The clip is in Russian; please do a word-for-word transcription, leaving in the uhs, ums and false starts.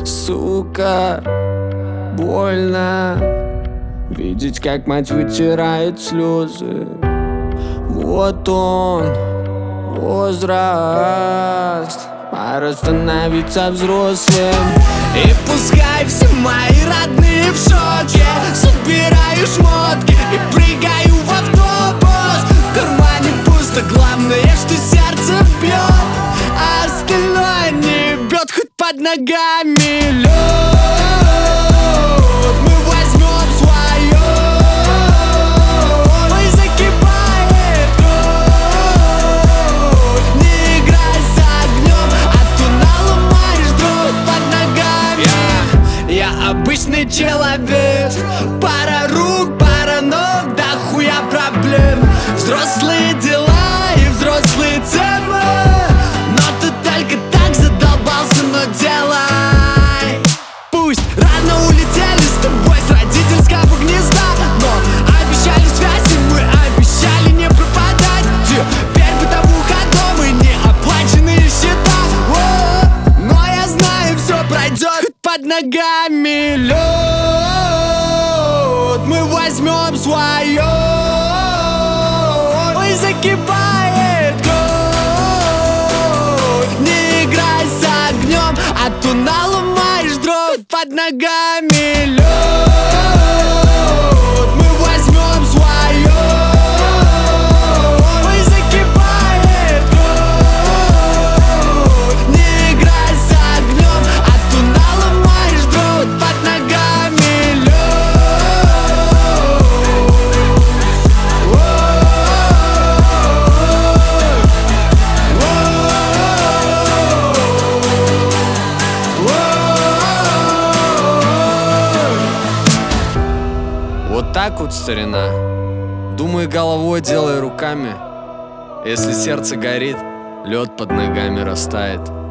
Сука, больно видеть, как мать вытирает слезы. Вот он, возраст, пора становиться взрослым. И пускай все мои родные в шоке, собираю шмотки и прыгаю в автобус. В кармане пусто, главное, что сердце бьет, а остальное не бьет, хоть под ногами лед. Мы возьмем свое, ой, закипает кровь. Не играй с огнем, а то наломаешь дров под ногами. Я, я обычный человек, пара рук, пара ног, да хуя проблем. Взрослые дела и взрослые темы, но ты только так задолбался, но делай. Пусть рано улетели с тобой с родительского гнезда, но обещали связь, и мы обещали не пропадать. Теперь бытовуха дома и неоплаченные счета. О, но я знаю, все пройдет, хоть под ногами лед. Мы возьмем свое, ой, закипает кровь. Не играй с огнем, а то наломаешь дров под ногами лед. Мы возьмем свое, ой, закипает кровь. Не играй с огнем, а то наломаешь дров под ногами лед. Вот так вот, старина. Думай головой, делай руками. Если сердце горит, лед под ногами растает.